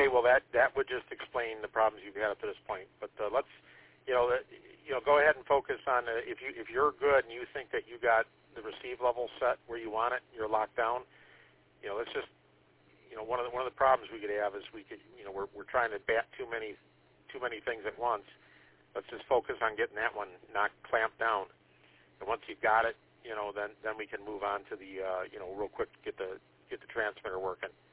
Okay, well that would just explain the problems you've had up to this point. But let's, go ahead and focus on if you're good and you think that you got the receive level set where you want it, you're locked down. Let's just, one of the problems we could have is we're trying to bat too many things at once. Let's just focus on getting that one clamped down. And once you've got it, then we can move on to the real quick get the transmitter working.